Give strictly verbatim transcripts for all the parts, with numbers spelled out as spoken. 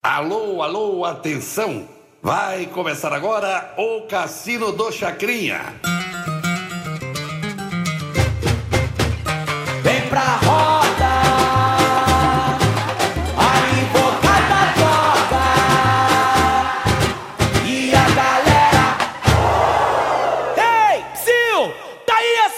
Alô, alô, atenção! Vai começar agora o Cassino do Chacrinha. Vem pra roda, a invocada toca e a galera. Ei, Psyu, tá aí a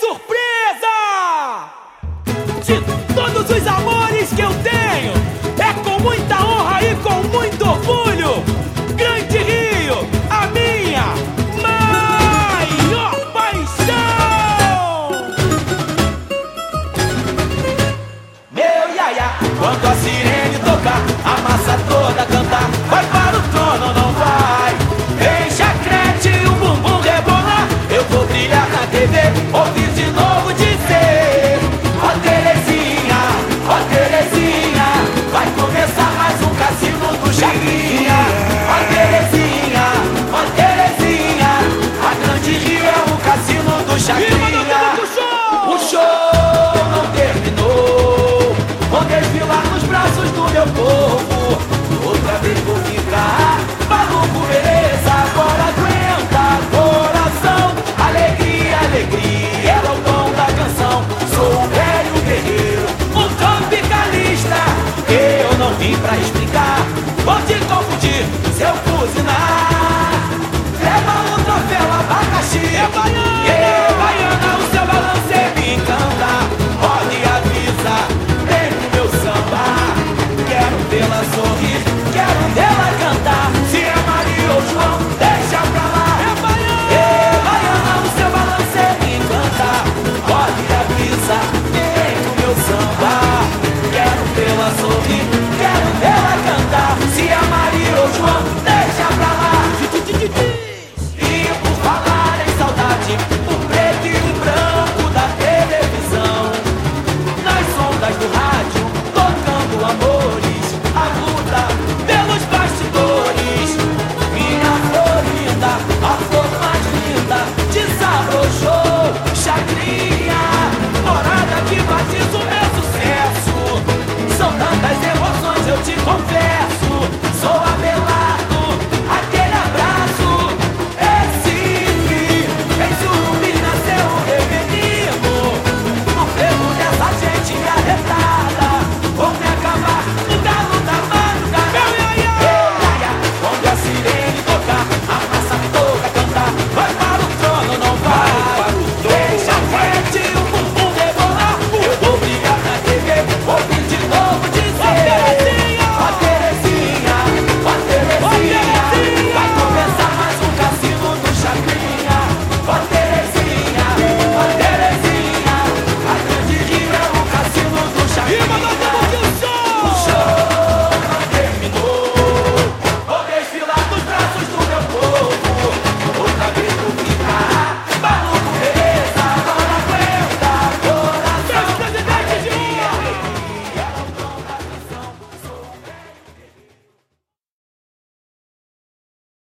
surpresa! De todos os amores que eu tenho, é com muita honra e com muito orgulho, Grande Rio, a minha maior paixão! Meu iaia, quando a sirene tocar, a massa toda cantar, vai para o trono, não vai? Vem chacrete, o bumbum rebolar, eu vou brilhar na T V, ouvir de novo dizer: ó Terezinha, ó Terezinha, vai começar mais um Cassino do Chacrinha. Ó Terezinha, ó Terezinha, a Grande Rio é o Cassino do Chacrinha. O show não terminou, vou desfilar nos braços do meu povo. Outra vez vou ficar maluco, beleza? Agora aguenta, coração. Alegria, alegria, é o dom da canção. Sou o velho guerreiro, um tropicalista. Eu não vim pra explicar, vou te confundir se eu buzinar. Leva o troféu abacaxi, é baiano.